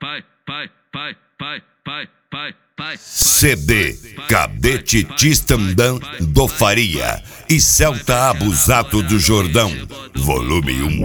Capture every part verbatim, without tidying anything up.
pai, pai, pai, pai, pai, pai, pai. C D Cadete Tistandã do Faria e Celta Abusato do Jordão, volume um.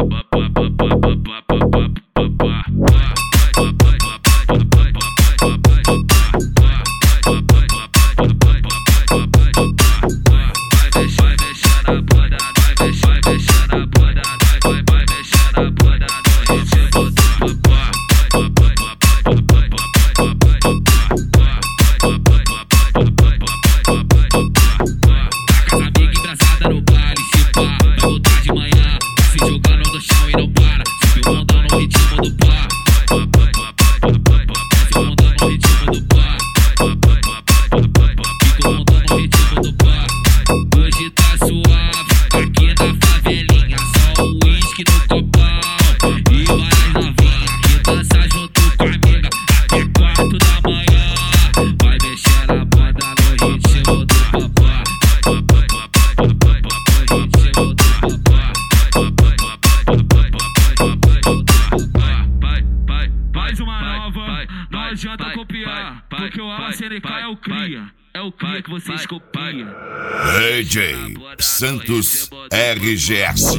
Não adianta copiar, porque o A C N K é o cria, é o cria que vocês copiam. D J Santos R G S.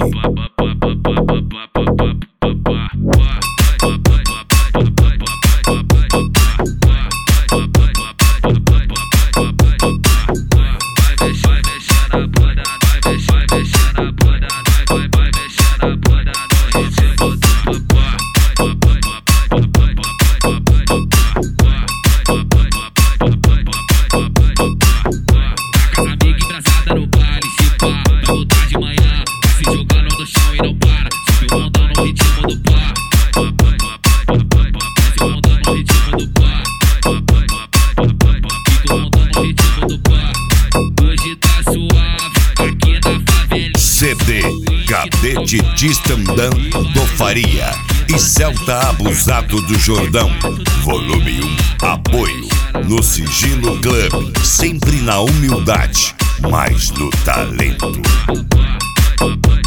C D Cadete Tistandã do Faria e Celta Abusato do Jordão, volume um. Apoio no Sigilo Club, sempre na humildade, mas no talento.